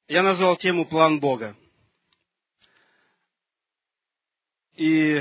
Я назвал тему «План Бога». И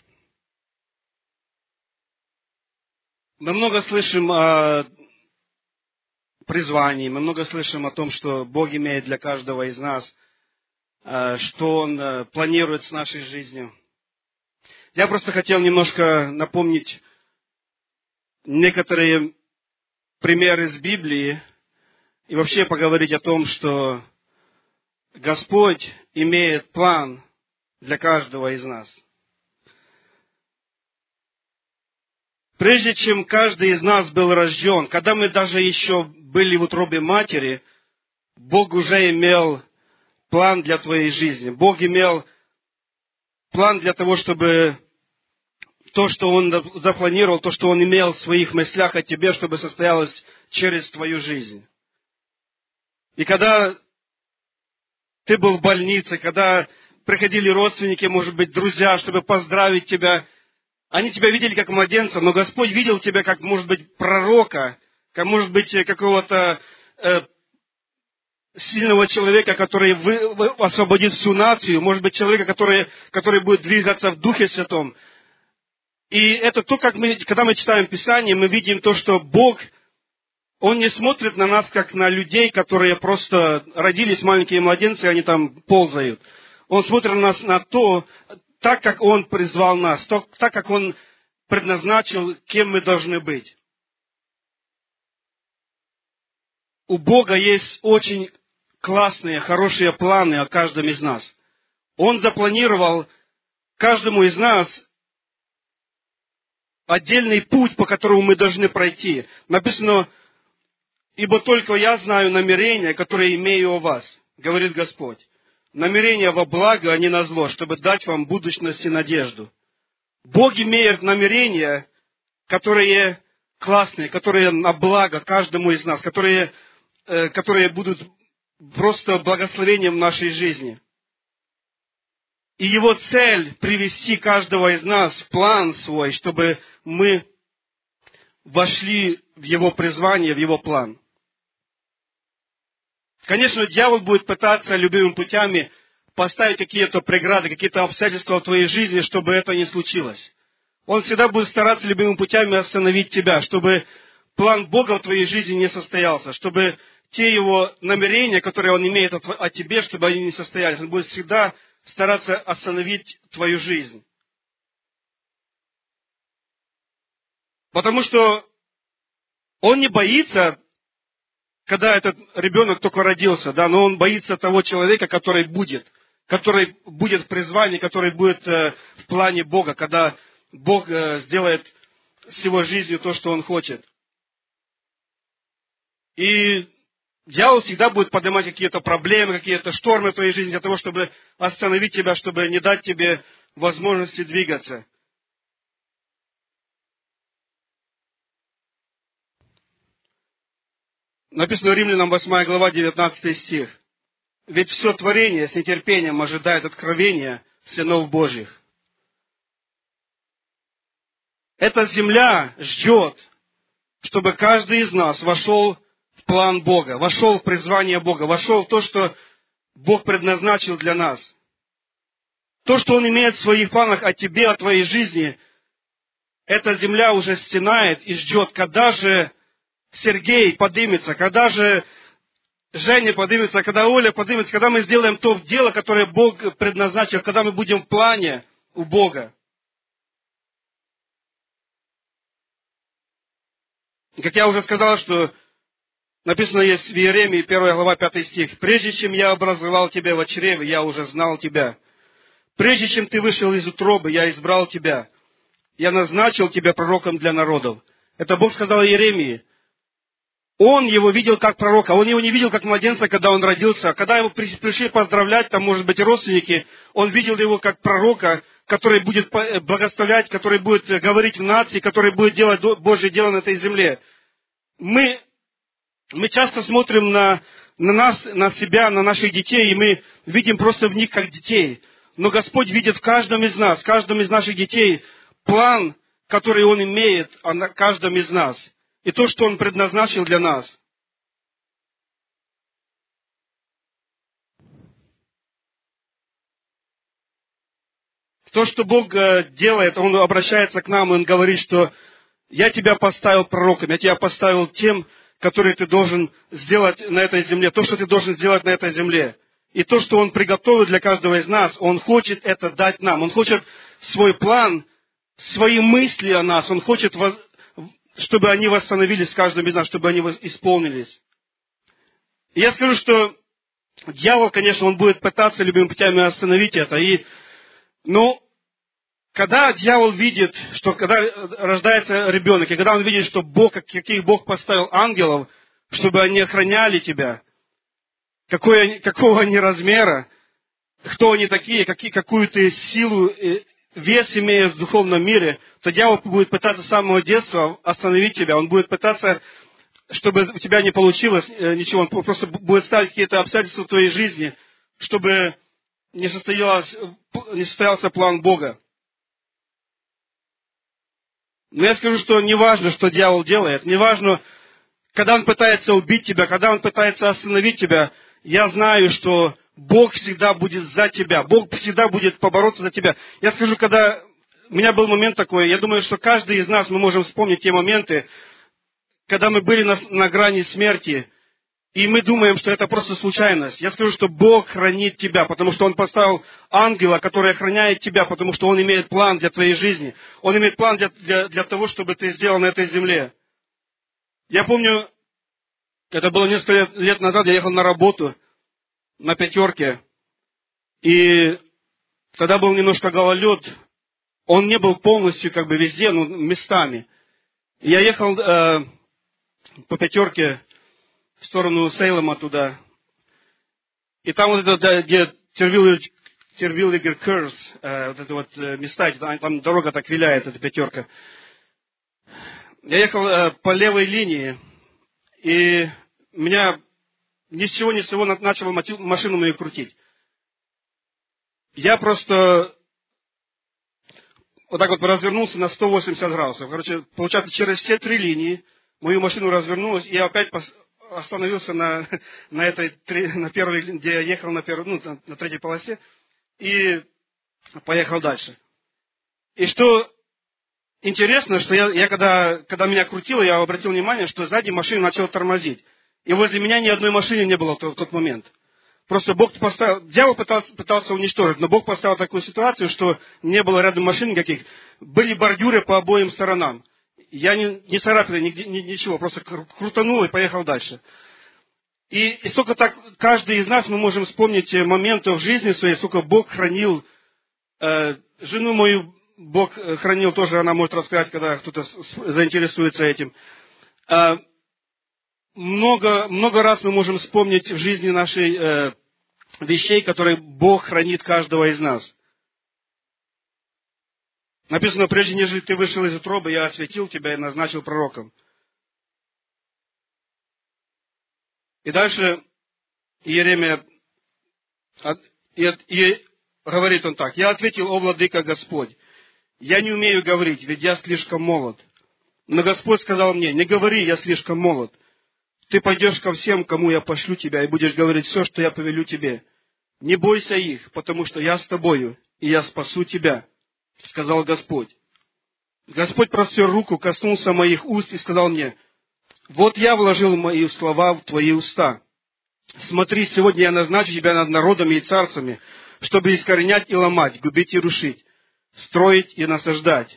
мы много слышим о призвании, мы много слышим о том, что Бог имеет для каждого из нас, что Он планирует с нашей жизнью. Я просто хотел немножко напомнить некоторые примеры из Библии и вообще поговорить о том, что Господь имеет план для каждого из нас. Прежде чем каждый из нас был рожден, когда мы даже еще были в утробе матери, Бог уже имел план для твоей жизни. Бог имел план для того, чтобы то, что Он запланировал, то, что Он имел в своих мыслях о тебе, чтобы состоялось через твою жизнь. И когда ты был в больнице, когда приходили родственники, может быть, друзья, чтобы поздравить тебя, они тебя видели как младенца, но Господь видел тебя как, может быть, пророка, как, может быть, какого-то сильного человека, который освободит всю нацию, может быть, человека, который будет двигаться в Духе Святом. И это то, как когда мы читаем Писание, мы видим то, что Бог, Он не смотрит на нас, как на людей, которые просто родились маленькие младенцы, и они там ползают. Он смотрит на нас на то, так, как Он призвал нас, так, как Он предназначил, кем мы должны быть. У Бога есть очень классные, хорошие планы о каждом из нас. Он запланировал каждому из нас отдельный путь, по которому мы должны пройти. Написано: «Ибо только я знаю намерения, которые имею о вас, говорит Господь. Намерения во благо, а не на зло, чтобы дать вам будущность и надежду». Бог имеет намерения, которые классные, которые на благо каждому из нас, которые будут просто благословением в нашей жизни. И Его цель — привести каждого из нас в план свой, чтобы мы вошли в Его призвание, в Его план. Конечно, дьявол будет пытаться любыми путями поставить какие-то преграды, какие-то обстоятельства в твоей жизни, чтобы это не случилось. Он всегда будет стараться любыми путями остановить тебя, чтобы план Бога в твоей жизни не состоялся, чтобы те Его намерения, которые Он имеет о тебе, чтобы они не состоялись. Он будет всегда стараться остановить твою жизнь. Потому что он не боится, когда этот ребенок только родился, да, но он боится того человека, который будет в призвании, который будет в плане Бога, когда Бог сделает с его жизнью то, что Он хочет. И дьявол всегда будет поднимать какие-то проблемы, какие-то штормы в твоей жизни для того, чтобы остановить тебя, чтобы не дать тебе возможности двигаться. Написано в Римлянам 8 глава, 19 стих. «Ведь все творение с нетерпением ожидает откровения сынов Божьих». Эта земля ждет, чтобы каждый из нас вошел в план Бога, вошел в призвание Бога, вошел в то, что Бог предназначил для нас. То, что Он имеет в своих планах о тебе, о твоей жизни, эта земля уже стенает и ждет, когда же Сергей поднимется, когда же Женя поднимется, когда Оля поднимется, когда мы сделаем то дело, которое Бог предназначил, когда мы будем в плане у Бога. И как я уже сказал, что написано есть в Иеремии, 1 глава, 5 стих. «Прежде чем я образовал тебя в чреве, я уже знал тебя. Прежде чем ты вышел из утробы, я избрал тебя. Я назначил тебя пророком для народов». Это Бог сказал Иеремии. Он его видел как пророка, он его не видел как младенца, когда он родился. Когда его пришли поздравлять, там, может быть, родственники, он видел его как пророка, который будет благословлять, который будет говорить в нации, который будет делать Божье дело на этой земле. Мы часто смотрим на нас, на себя, на наших детей, и мы видим просто в них как детей. Но Господь видит в каждом из нас, в каждом из наших детей план, который Он имеет о каждом из нас. И то, что Он предназначил для нас. То, что Бог делает, Он обращается к нам, и Он говорит, что я тебя поставил пророком, я тебя поставил тем, который ты должен сделать на этой земле, то, что ты должен сделать на этой земле. И то, что Он приготовил для каждого из нас, Он хочет это дать нам. Он хочет свой план, свои мысли о нас, Он хочет, чтобы они восстановились в каждом из нас, чтобы они исполнились. И я скажу, что дьявол, конечно, он будет пытаться любыми путями остановить это. Но когда дьявол видит, что когда рождается ребенок, и когда он видит, что Бог, каких Бог поставил ангелов, чтобы они охраняли тебя, какого они размера, кто они такие, какую ты силу, вес имеешь в духовном мире, то дьявол будет пытаться с самого детства остановить тебя. Он будет пытаться, чтобы у тебя не получилось ничего. Он просто будет ставить какие-то обстоятельства в твоей жизни, чтобы не состоялся план Бога. Но я скажу, что не важно, что дьявол делает. Не важно, когда он пытается убить тебя, когда он пытается остановить тебя. Я знаю, что Бог всегда будет за тебя. Бог всегда будет побороться за тебя. Я скажу, когда у меня был момент такой, я думаю, что каждый из нас, мы можем вспомнить те моменты, когда мы были на грани смерти, и мы думаем, что это просто случайность. Я скажу, что Бог хранит тебя, потому что Он поставил ангела, который охраняет тебя, потому что Он имеет план для твоей жизни. Он имеет план для того, чтобы ты сделал на этой земле. Я помню, это было несколько лет назад, я ехал на работу на пятерке, и тогда был немножко гололед. Он не был полностью везде, но местами. И я ехал по пятерке в сторону Сейлема туда. И там вот это, где Тервиллигер Кёрс, вот это вот места, там дорога так виляет, эта пятерка. Я ехал по левой линии, и меня ни с чего ни с сего начало машину мою крутить. Я просто вот так вот развернулся на 180 градусов. Получается, через все три линии мою машину развернулась, и я опять остановился на первой, где я ехал на третьей полосе, и поехал дальше. И что интересно, что я когда меня крутило, я обратил внимание, что сзади машина начала тормозить. И возле меня ни одной машины не было в тот момент. Просто Бог поставил, дьявол пытался уничтожить, но Бог поставил такую ситуацию, что не было рядом машин никаких. Были бордюры по обоим сторонам. Я не царапил ничего, просто крутанул и поехал дальше. И сколько так каждый из нас, мы можем вспомнить моменты в жизни своей, сколько Бог хранил. Жену мою Бог хранил тоже, она может рассказать, когда кто-то заинтересуется этим. Много раз мы можем вспомнить в жизни нашей вещей, которые Бог хранит каждого из нас. Написано, прежде нежели ты вышел из утробы, я осветил тебя и назначил пророком. И дальше Иеремия, и говорит он так: я ответил: о владыка Господь, я не умею говорить, ведь я слишком молод. Но Господь сказал мне: не говори, я слишком молод. Ты пойдешь ко всем, кому я пошлю тебя, и будешь говорить все, что я повелю тебе. Не бойся их, потому что я с тобою, и я спасу тебя, сказал Господь. Господь простер руку, коснулся моих уст и сказал мне: вот я вложил мои слова в твои уста. Смотри, сегодня я назначу тебя над народами и царствами, чтобы искоренять и ломать, губить и рушить, строить и насаждать.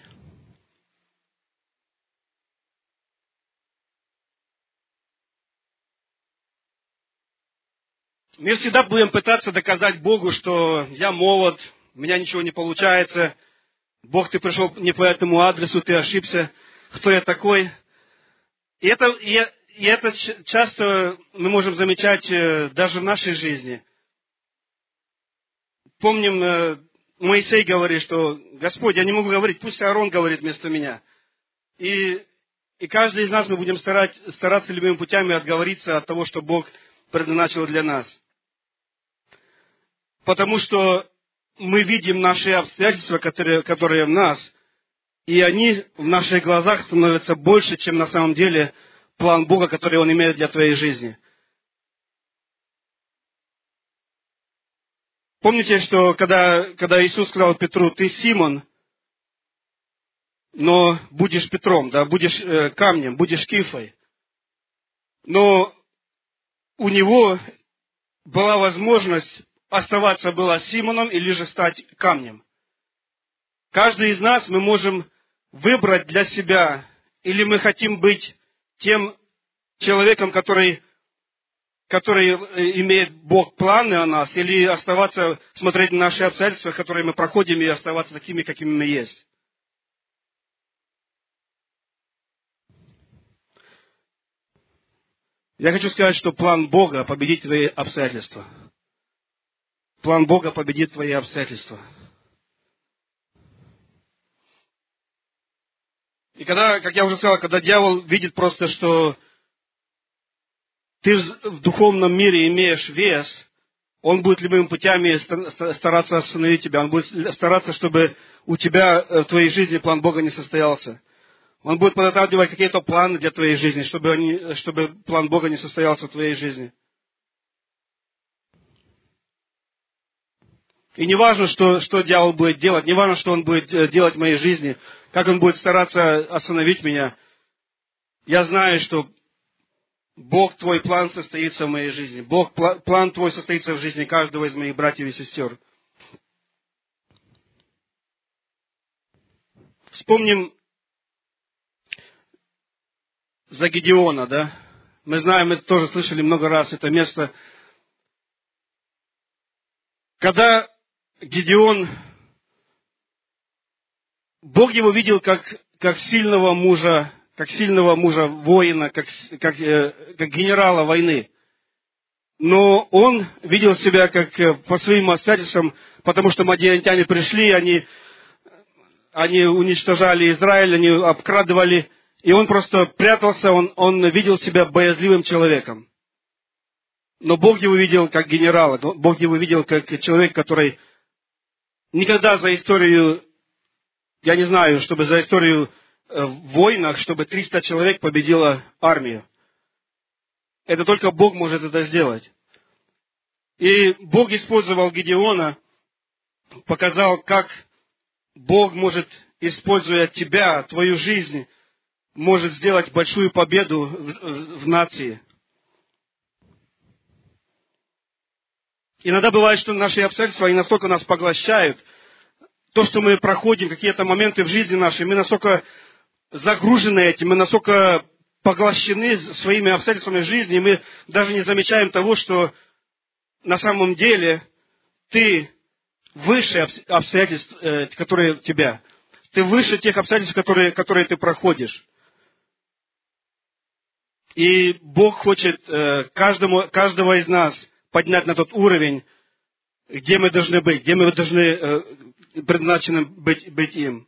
Мы всегда будем пытаться доказать Богу, что я молод, у меня ничего не получается. Бог, ты пришел не по этому адресу, ты ошибся. Кто я такой? И это часто мы можем замечать даже в нашей жизни. Помним, Моисей говорит, что Господь, я не могу говорить, пусть Аарон говорит вместо меня. И каждый из нас мы будем стараться любыми путями отговориться от того, что Бог предназначил для нас. Потому что мы видим наши обстоятельства, которые в нас, и они в наших глазах становятся больше, чем на самом деле план Бога, который Он имеет для твоей жизни. Помните, что когда Иисус сказал Петру: ты Симон, но будешь Петром, да, будешь камнем, будешь Кифой. Но у него была возможность оставаться было Симоном или же стать камнем. Каждый из нас, мы можем выбрать для себя, или мы хотим быть тем человеком, который имеет Бог планы о нас, или оставаться, смотреть на наши обстоятельства, которые мы проходим, и оставаться такими, какими мы есть. Я хочу сказать, что план Бога победит твои обстоятельства. План Бога победит твои обстоятельства. И когда, как я уже сказал, когда дьявол видит просто, что ты в духовном мире имеешь вес, он будет любыми путями стараться остановить тебя. Он будет стараться, чтобы у тебя в твоей жизни план Бога не состоялся. Он будет подготавливать какие-то планы для твоей жизни, чтобы план Бога не состоялся в твоей жизни. И не важно, что дьявол будет делать, не важно, что он будет делать в моей жизни, как он будет стараться остановить меня. Я знаю, что Бог, твой план состоится в моей жизни. Бог, план твой состоится в жизни каждого из моих братьев и сестер. Вспомним за Гедеона, да? Мы знаем, мы тоже слышали много раз это место. Когда Гедеон, Бог его видел как сильного мужа воина, как генерала войны. Но он видел себя как по своим обстоятельствам, потому что мадианитяне пришли, они уничтожали Израиль, они обкрадывали, и он просто прятался, он видел себя боязливым человеком. Но Бог его видел как генерала, Бог его видел как человек, который никогда за историю, я не знаю, чтобы за историю в войнах, чтобы 300 человек победила армию. Это только Бог может это сделать. И Бог использовал Гедеона, показал, как Бог может, используя тебя, твою жизнь, может сделать большую победу в нации. Иногда бывает, что наши обстоятельства, они настолько нас поглощают, то, что мы проходим, какие-то моменты в жизни нашей, мы настолько загружены этим, мы настолько поглощены своими обстоятельствами жизни, и мы даже не замечаем того, что на самом деле ты выше обстоятельств, которые у тебя. Ты выше тех обстоятельств, которые ты проходишь. И Бог хочет каждого из нас поднять на тот уровень, где мы должны быть, где мы должны предназначены быть им.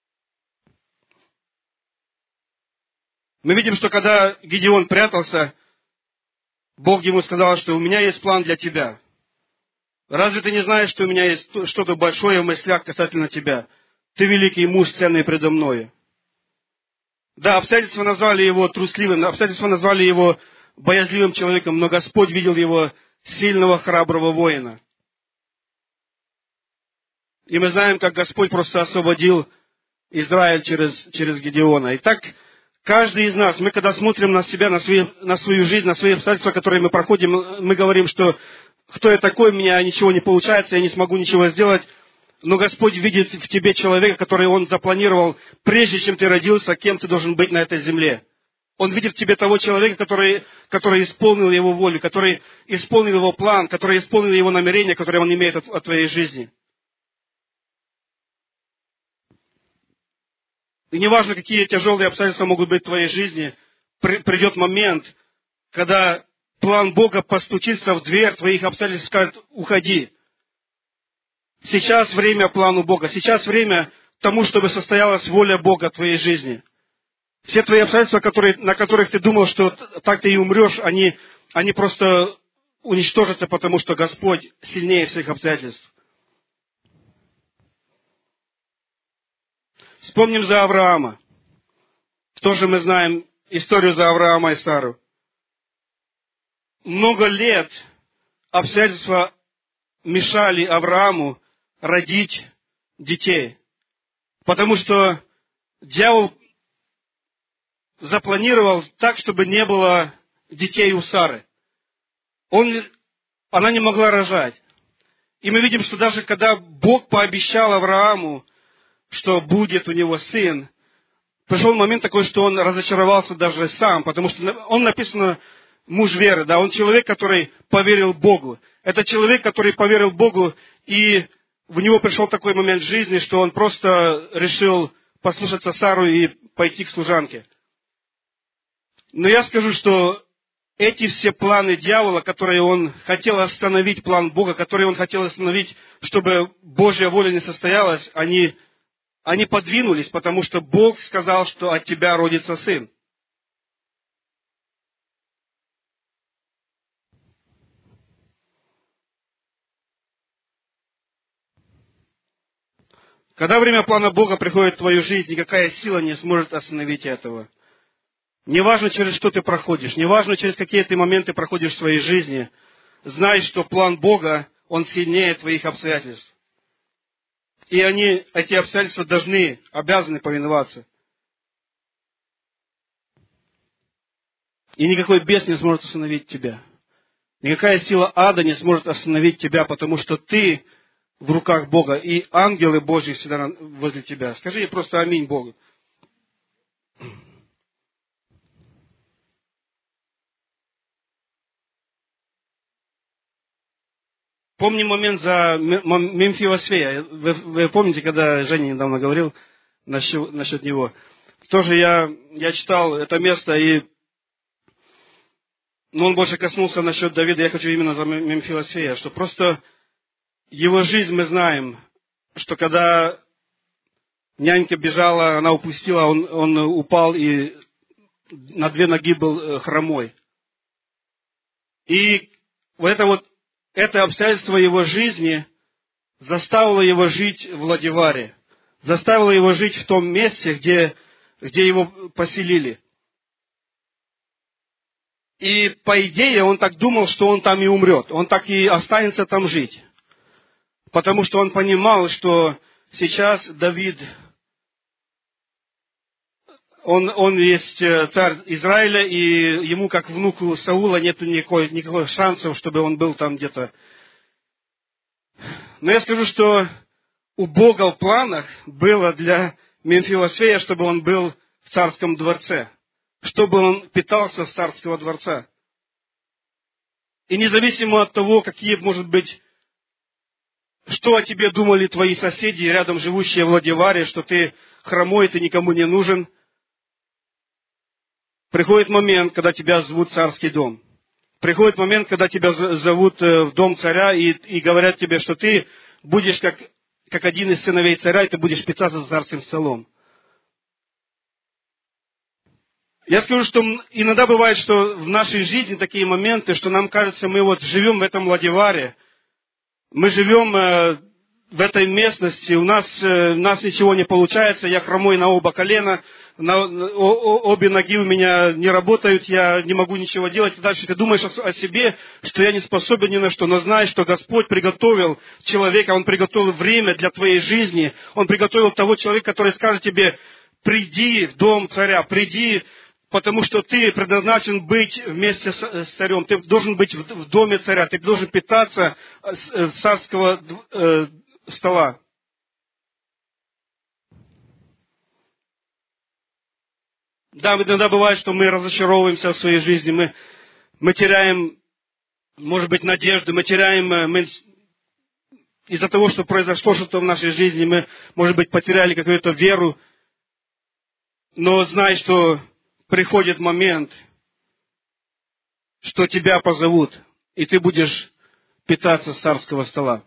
Мы видим, что когда Гедеон прятался, Бог ему сказал, что у меня есть план для тебя. Разве ты не знаешь, что у меня есть что-то большое в мыслях касательно тебя? Ты великий муж, ценный предо мною. Да, обстоятельства назвали его трусливым, обстоятельства назвали его боязливым человеком, но Господь видел его сильного, храброго воина. И мы знаем, как Господь просто освободил Израиль через Гедеона. Итак, каждый из нас, мы когда смотрим на себя, на свою жизнь, на свои обстоятельства, которые мы проходим, мы говорим, что кто я такой, у меня ничего не получается, я не смогу ничего сделать. Но Господь видит в тебе человека, который Он запланировал, прежде чем ты родился, кем ты должен быть на этой земле. Он видит в тебе того человека, который исполнил Его волю, который исполнил Его план, который исполнил Его намерения, которые Он имеет от твоей жизни. И неважно, какие тяжелые обстоятельства могут быть в твоей жизни, придет момент, когда план Бога постучится в дверь твоих обстоятельств и скажет: уходи. Сейчас время плану Бога, сейчас время тому, чтобы состоялась воля Бога в твоей жизни. Все твои обстоятельства, на которых ты думал, что так ты и умрешь, они просто уничтожатся, потому что Господь сильнее всех обстоятельств. Вспомним за Авраама. Тоже мы знаем историю за Авраама и Сару. Много лет обстоятельства мешали Аврааму родить детей. Потому что дьявол запланировал так, чтобы не было детей у Сары. Она не могла рожать. И мы видим, что даже когда Бог пообещал Аврааму, что будет у него сын, пришел момент такой, что он разочаровался даже сам, потому что он написано муж веры, да, он человек, который поверил Богу. Это человек, который поверил Богу, и в него пришел такой момент жизни, что он просто решил послушаться Сару и пойти к служанке. Но я скажу, что эти все планы дьявола, которые он хотел остановить, план Бога, который он хотел остановить, чтобы Божья воля не состоялась, они подвинулись, потому что Бог сказал, что от тебя родится сын. Когда время плана Бога приходит в твою жизнь, никакая сила не сможет остановить этого. Неважно, через что ты проходишь, неважно, через какие ты моменты проходишь в своей жизни, знай, что план Бога, он сильнее твоих обстоятельств. И эти обстоятельства обязаны повиноваться. И никакой бес не сможет остановить тебя. Никакая сила ада не сможет остановить тебя, потому что ты в руках Бога, и ангелы Божьи всегда возле тебя. Скажи просто аминь Богу. Помню момент за Мемфивосфея. Вы помните, когда Женя недавно говорил насчет него? Тоже я читал это место, и он больше коснулся насчет Давида. Я хочу именно за Мемфивосфея, что просто его жизнь мы знаем, что когда нянька бежала, она упустила, он упал и на 2 ноги был хромой. И это обстоятельство его жизни заставило его жить в Ладиваре, заставило его жить в том месте, где его поселили. И по идее он так думал, что он там и умрет, он так и останется там жить. Потому что он понимал, что сейчас Давид, он есть царь Израиля, и ему, как внуку Саула, нет никаких шансов, чтобы он был там где-то. Но я скажу, что у Бога в планах было для Мемфивосфея, чтобы он был в царском дворце, чтобы он питался с царского дворца. И независимо от того, какие, может быть, что о тебе думали твои соседи, рядом живущие в Ладиваре, что ты хромой, ты никому не нужен, приходит момент, когда тебя зовут в царский дом. Приходит момент, когда тебя зовут в дом царя и говорят тебе, что ты будешь как один из сыновей царя, и ты будешь питаться за царским столом. Я скажу, что иногда бывает, что в нашей жизни такие моменты, что нам кажется, мы живем в этом Ладиваре, мы живем в этой местности, у нас ничего не получается, я хромой на оба колена, обе ноги у меня не работают, я не могу ничего делать. И дальше ты думаешь о себе, что я не способен ни на что, но знаешь, что Господь приготовил человека, Он приготовил время для твоей жизни, Он приготовил того человека, который скажет тебе, приди в дом царя, приди, потому что ты предназначен быть вместе с царем, ты должен быть в доме царя, ты должен питаться с царского стола. Да, иногда бывает, что мы разочаровываемся в своей жизни, мы теряем, может быть, надежду, мы теряем, из-за того, что произошло что-то в нашей жизни, мы, может быть, потеряли какую-то веру, но знай, что приходит момент, что тебя позовут, и ты будешь питаться с царского стола.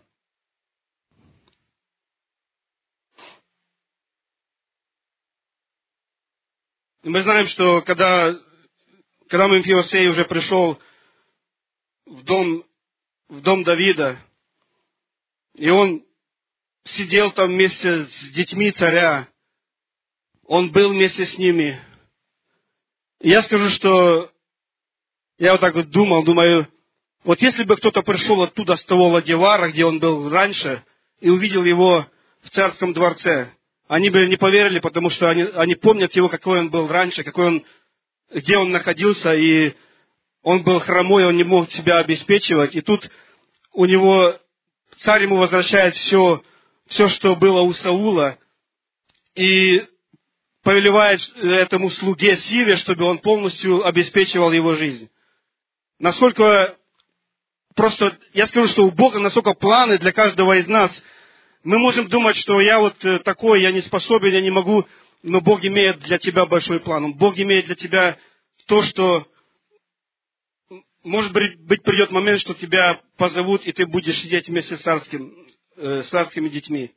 И мы знаем, что когда Мемфивосфей уже пришел в дом Давида, и он сидел там вместе с детьми царя, он был вместе с ними. И я скажу, что я вот так вот думаю, Вот если бы кто-то пришел оттуда, с того Ладивара, где он был раньше, и увидел его в царском дворце, они бы не поверили, потому что они помнят его, какой он был раньше, где он находился, и он был хромой, он не мог себя обеспечивать. И тут у него, царь ему возвращает все, что было у Саула, и повелевает этому слуге Сиве, чтобы он полностью обеспечивал его жизнь. Насколько, просто я скажу, что у Бога настолько планы для каждого из нас. Мы можем думать, что я вот такой, я не способен, я не могу, но Бог имеет для тебя большой план. Бог имеет для тебя то, что, может быть, придет момент, что тебя позовут, и ты будешь сидеть вместе с царскими детьми.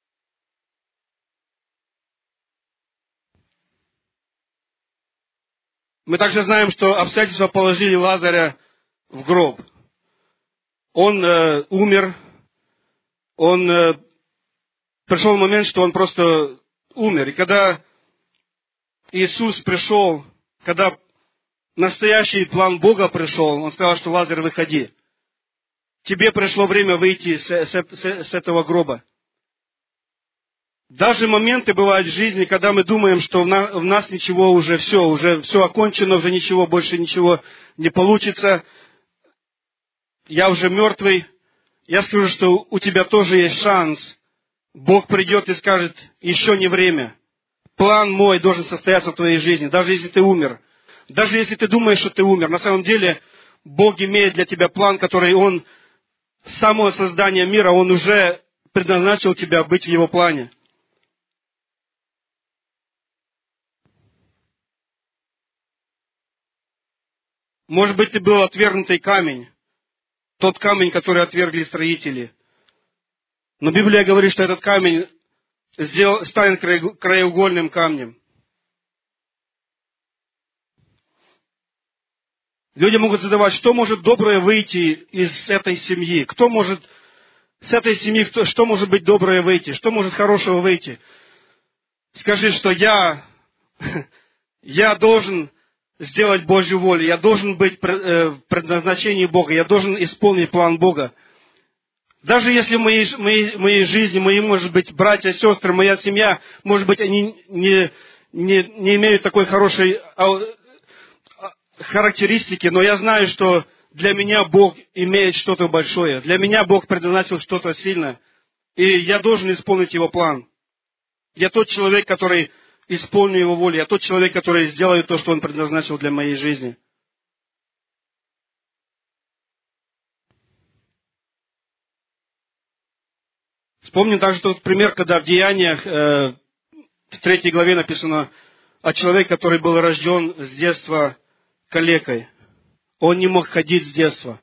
Мы также знаем, что обстоятельства положили Лазаря в гроб. Он умер, пришел момент, что он просто умер. И когда Иисус пришел, когда настоящий план Бога пришел, Он сказал, что Лазарь, выходи. Тебе пришло время выйти с этого гроба. Даже моменты бывают в жизни, когда мы думаем, что в нас ничего уже все окончено, уже больше ничего не получится. Я уже мертвый. Я скажу, что у тебя тоже есть шанс. Бог придет и скажет, еще не время. План мой должен состояться в твоей жизни, даже если ты умер. Даже если ты думаешь, что ты умер. На самом деле, Бог имеет для тебя план, который Он, с самого создания мира, Он уже предназначил тебя быть в Его плане. Может быть, ты был отвергнутый камень. Тот камень, который отвергли строители. Но Библия говорит, что этот камень станет краеугольным камнем. Люди могут задавать, что может доброе выйти из этой семьи? Кто может с этой семьи, что может быть доброе выйти? Что может хорошего выйти? Скажи, что я должен сделать Божью волю, я должен быть в предназначении Бога, я должен исполнить план Бога. Даже если в моей жизни, может быть, братья, сестры, моя семья, может быть, они не имеют такой хорошей характеристики, но я знаю, что для меня Бог имеет что-то большое. Для меня Бог предназначил что-то сильное. И я должен исполнить Его план. Я тот человек, который исполню Его волю. Я тот человек, который сделает то, что Он предназначил для моей жизни. Вспомним также тот пример, когда в Деяниях, в 3 главе написано о человеке, который был рожден с детства калекой. Он не мог ходить с детства.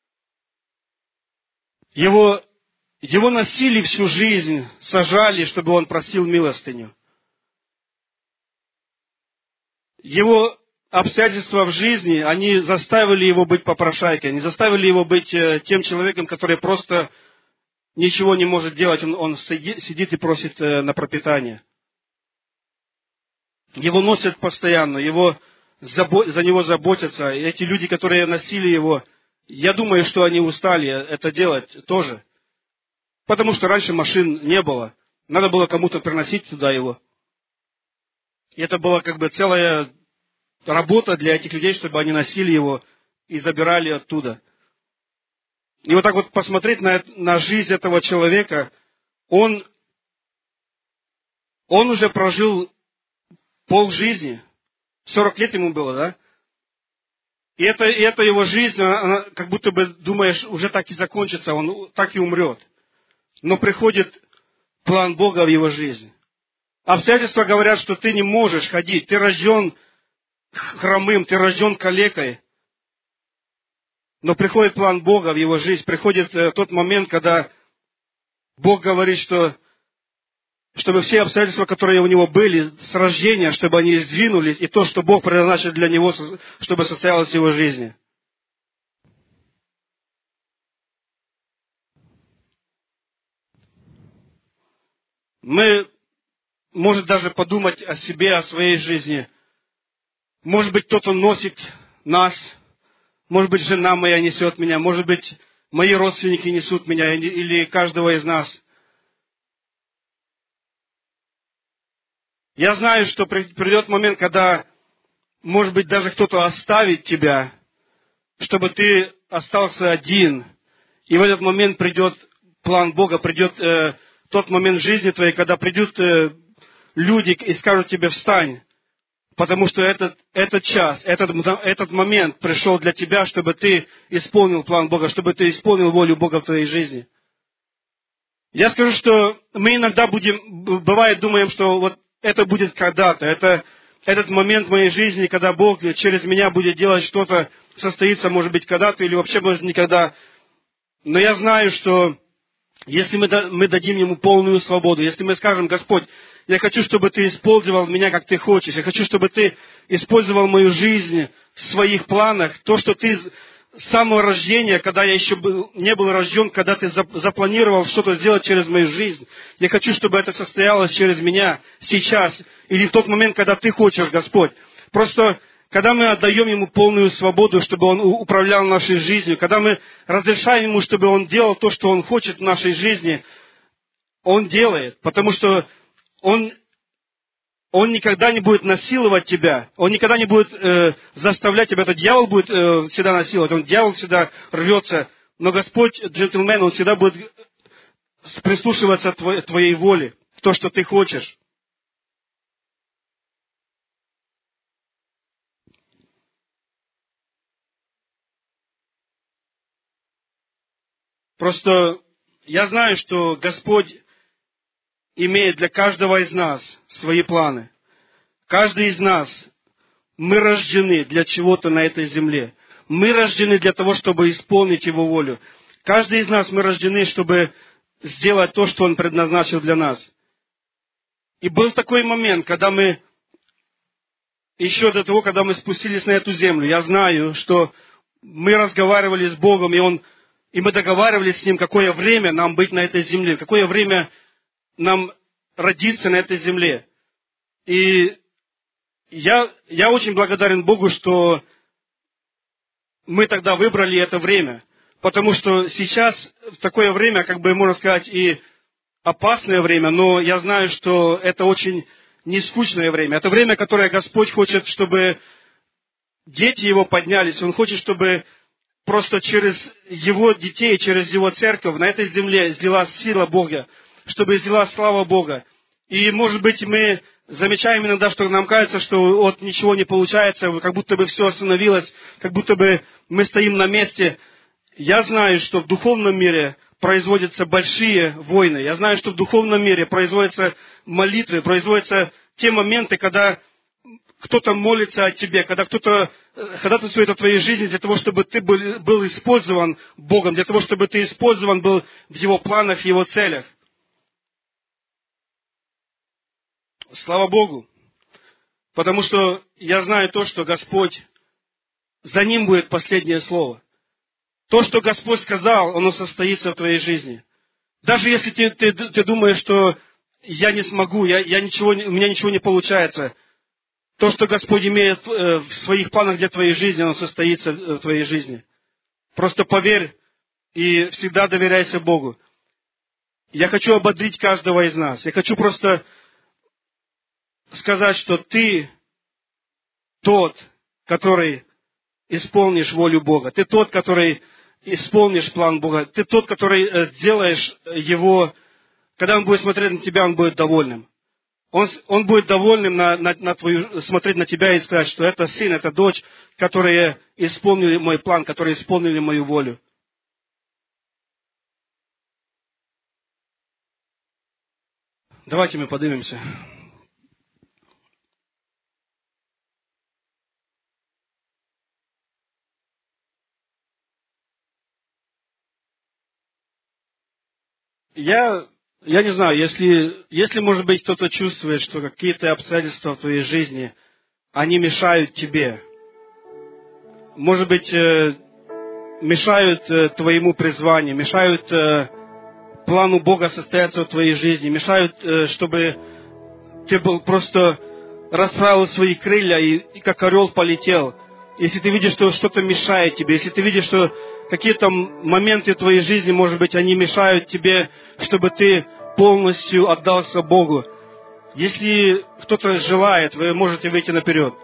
Его носили всю жизнь, сажали, чтобы он просил милостыню. Его обстоятельства в жизни, они заставили его быть попрошайкой, они заставили его быть тем человеком, который просто ничего не может делать, он сидит и просит на пропитание. Его носят постоянно, за него заботятся. И эти люди, которые носили его, я думаю, что они устали это делать тоже. Потому что раньше машин не было. Надо было кому-то приносить сюда его. И это была как бы целая работа для этих людей, чтобы они носили его и забирали оттуда. И вот так вот посмотреть на жизнь этого человека, он уже прожил полжизни. 40 лет ему было, да? И это его жизнь, она, как будто бы, думаешь, уже так и закончится, он так и умрет. Но приходит план Бога в его жизни. Обстоятельства говорят, что ты не можешь ходить, ты рожден хромым, ты рожден калекой. Но приходит план Бога в его жизнь, приходит тот момент, когда Бог говорит, что чтобы все обстоятельства, которые у него были с рождения, чтобы они сдвинулись, и то, что Бог предназначил для него, чтобы состоялось в его жизни. Мы, может, даже подумать о себе, о своей жизни. Может быть, кто-то носит нас, может быть, жена моя несет меня, может быть, мои родственники несут меня, или каждого из нас. Я знаю, что придет момент, когда, может быть, даже кто-то оставит тебя, чтобы ты остался один. И в этот момент придет план Бога, придет тот момент в жизни твоей, когда придут люди и скажут тебе: встань. Потому что этот час, этот момент пришел для тебя, чтобы ты исполнил план Бога, чтобы ты исполнил волю Бога в твоей жизни. Я скажу, что мы иногда бывает, думаем, что вот это будет когда-то, этот момент в моей жизни, когда Бог через меня будет делать что-то, состоится, может быть, когда-то или вообще, может, никогда. Но я знаю, что если мы дадим Ему полную свободу, если мы скажем: Господь, я хочу, чтобы Ты использовал меня, как Ты хочешь. Я хочу, чтобы Ты использовал мою жизнь в своих планах. То, что Ты с самого рождения, когда я еще не был рожден, когда Ты запланировал что-то сделать через мою жизнь. Я хочу, чтобы это состоялось через меня сейчас. Или в тот момент, когда Ты хочешь, Господь. Просто, когда мы отдаем Ему полную свободу, чтобы Он управлял нашей жизнью, когда мы разрешаем Ему, чтобы Он делал то, что Он хочет в нашей жизни, Он делает. Потому что Он никогда не будет насиловать тебя. Он никогда не будет заставлять тебя. Это дьявол будет всегда насиловать. Дьявол всегда рвется. Но Господь, джентльмен, Он всегда будет прислушиваться к твоей воле, то, что ты хочешь. Просто я знаю, что Господь имеет для каждого из нас свои планы. Каждый из нас, мы рождены для чего-то на этой земле. Мы рождены для того, чтобы исполнить Его волю. Каждый из нас, мы рождены, чтобы сделать то, что Он предназначил для нас. И был такой момент, когда мы, еще до того, когда мы спустились на эту землю, я знаю, что мы разговаривали с Богом, и мы договаривались с Ним, какое время нам быть на этой земле, какое время нам родиться на этой земле. И я очень благодарен Богу, что мы тогда выбрали это время. Потому что сейчас в такое время, как бы можно сказать, и опасное время, но я знаю, что это очень нескучное время. Это время, которое Господь хочет, чтобы дети Его поднялись. Он хочет, чтобы просто через Его детей, через Его церковь на этой земле сделалась сила Бога, чтобы сделалась слава Бога. И, может быть, мы замечаем иногда, что нам кажется, что вот ничего не получается, как будто бы все остановилось, как будто бы мы стоим на месте. Я знаю, что в духовном мире производятся большие войны. Я знаю, что в духовном мире производятся молитвы, производятся те моменты, когда кто-то молится о тебе, когда кто-то ходатайствует о твоей жизни для того, чтобы ты был использован Богом, для того, чтобы ты использован был в Его планах, в Его целях. Слава Богу! Потому что я знаю то, что Господь, за Ним будет последнее слово. То, что Господь сказал, оно состоится в твоей жизни. Даже если ты думаешь, что я не смогу, у меня ничего не получается, то, что Господь имеет в своих планах для твоей жизни, оно состоится в твоей жизни. Просто поверь и всегда доверяйся Богу. Я хочу ободрить каждого из нас. Я хочу просто сказать, что ты тот, который исполнишь волю Бога. Ты тот, который исполнишь план Бога. Ты тот, который делаешь Его. Когда Он будет смотреть на тебя, Он будет довольным. Он будет довольным смотреть на тебя и сказать, что это сын, это дочь, которые исполнили мой план, которые исполнили мою волю. Давайте мы поднимемся. Я не знаю, если, может быть, кто-то чувствует, что какие-то обстоятельства в твоей жизни, они мешают тебе. Может быть, мешают твоему призванию, мешают плану Бога состояться в твоей жизни, мешают, чтобы ты был просто расправил свои крылья и как орел полетел. если ты видишь, что что-то мешает тебе, если ты видишь, что какие-то моменты в твоей жизни, может быть, они мешают тебе, чтобы ты полностью отдался Богу. Если кто-то желает, вы можете выйти наперед.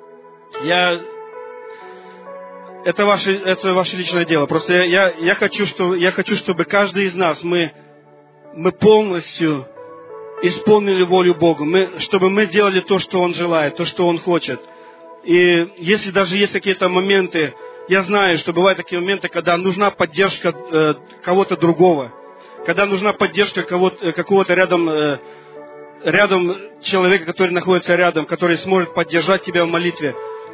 Это ваше личное дело. Просто я хочу, чтобы каждый из нас, мы полностью исполнили волю Бога, чтобы мы делали то, что Он желает, то, что Он хочет. И если даже есть какие-то моменты, я знаю, что бывают такие моменты, когда нужна поддержка кого-то другого, когда нужна поддержка какого-то рядом человека, который находится рядом, который сможет поддержать тебя в молитве.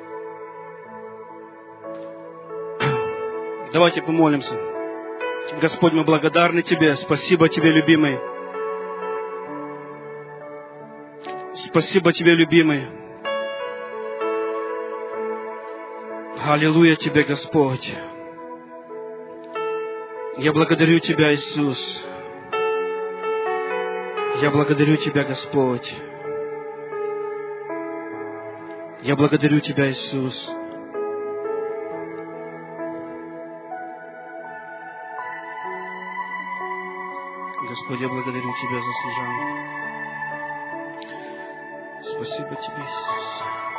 Давайте помолимся. Господь, мы благодарны Тебе. Спасибо Тебе, любимый. Спасибо Тебе, любимый. Аллилуйя Тебе, Господь. Я благодарю Тебя, Иисус. Я благодарю Тебя, Господь. Я благодарю Тебя, Иисус. Господь, я благодарю Тебя за служанку. Спасибо Тебе, Иисус.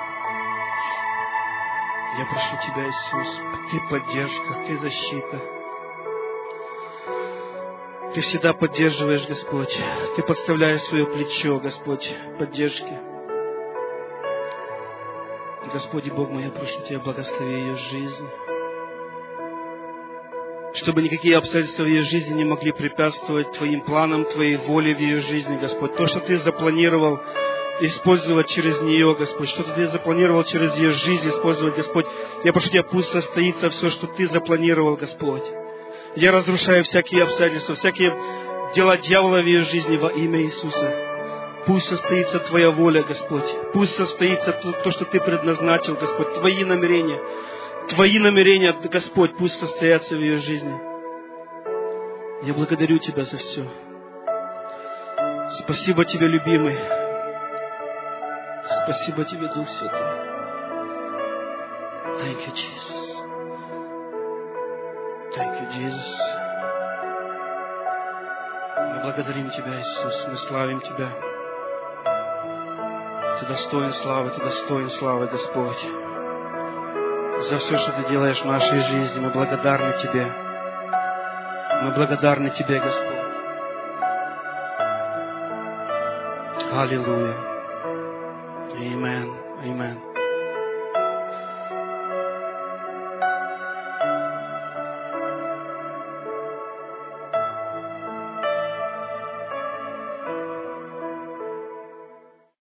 Я прошу Тебя, Иисус, Ты поддержка, Ты защита. Ты всегда поддерживаешь, Господь. Ты подставляешь свое плечо, Господь, поддержки. Господи Бог мой, я прошу Тебя, благослови ее жизнь. Чтобы никакие обстоятельства в ее жизни не могли препятствовать Твоим планам, Твоей воле в ее жизни, Господь. То, что Ты запланировал использовать через нее, Господь, что Ты запланировал через ее жизнь использовать, Господь. Я прошу Тебя, пусть состоится все, что Ты запланировал, Господь. Я разрушаю всякие обстоятельства, всякие дела дьявола в ее жизни во имя Иисуса. Пусть состоится Твоя воля, Господь. Пусть состоится то, что Ты предназначил, Господь. Твои намерения, Господь, пусть состоятся в ее жизни. Я благодарю Тебя за все. Спасибо Тебе, любимый. Спасибо Тебе, Дух Святой. Thank you, Jesus. Thank you, Jesus. Мы благодарим Тебя, Иисус. Мы славим Тебя. Ты достоин славы, Господь. За все, что Ты делаешь в нашей жизни. Мы благодарны Тебе. Мы благодарны Тебе, Господь. Аллилуйя. Amen. Amen.